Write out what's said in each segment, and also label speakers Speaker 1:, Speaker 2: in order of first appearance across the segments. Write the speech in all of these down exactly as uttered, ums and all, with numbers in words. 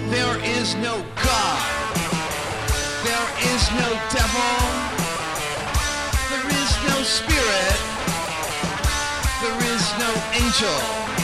Speaker 1: There is no God. There is no devil. There is no spirit. There is no angel.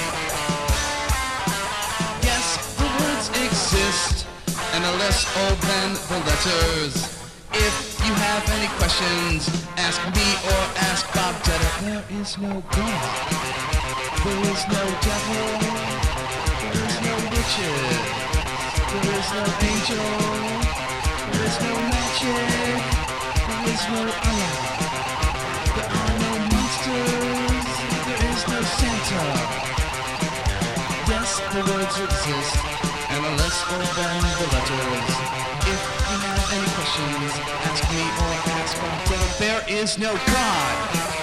Speaker 1: Yes, the words exist, and are less old than the letters. If you have any questions, ask me or ask Bob Jetter. There is no God. There is no devil. There is no witches. There is no angel. There is no magic. There is no Allah. There are no monsters. There is no Santa. Yes, the words exist, and are less old than the letters. If you have any questions, ask me or ask Bob Dylan. There is no God.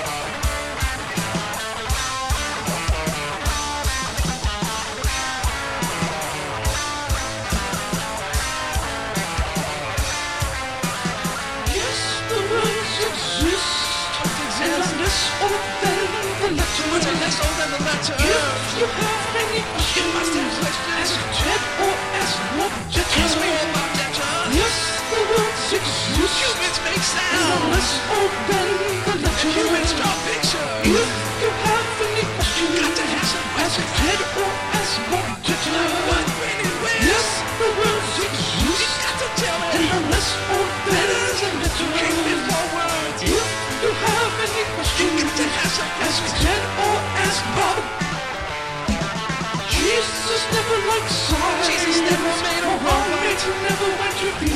Speaker 2: Yes, the words exist, and are less old than the letters.
Speaker 1: Words are less old than the letters.
Speaker 2: If you have any questions,
Speaker 1: You must have questions.
Speaker 2: ask Ted or ask Bob Jetter.
Speaker 1: Ask me or Bob Jetter.
Speaker 2: Yes, the words exist,
Speaker 1: Humans make
Speaker 2: and are
Speaker 1: sound.
Speaker 2: less old than the letters.
Speaker 1: Humans draw pictures.
Speaker 2: If you have any questions,
Speaker 1: Got to have some
Speaker 2: ask
Speaker 1: questions.
Speaker 2: Ted or ask Bob Jetter.
Speaker 1: What really wins?
Speaker 2: Yes, the words
Speaker 1: You
Speaker 2: exist,
Speaker 1: got to tell
Speaker 2: and
Speaker 1: me.
Speaker 2: are less old than the
Speaker 1: King
Speaker 2: letters.
Speaker 1: before words.
Speaker 2: If you have any
Speaker 1: You
Speaker 2: questions,
Speaker 1: got to have some
Speaker 2: ask
Speaker 1: questions.
Speaker 2: Ted or ask Bob. Jesus never liked signs.
Speaker 1: Jesus never made a
Speaker 2: Mohammed
Speaker 1: robot.
Speaker 2: never went to be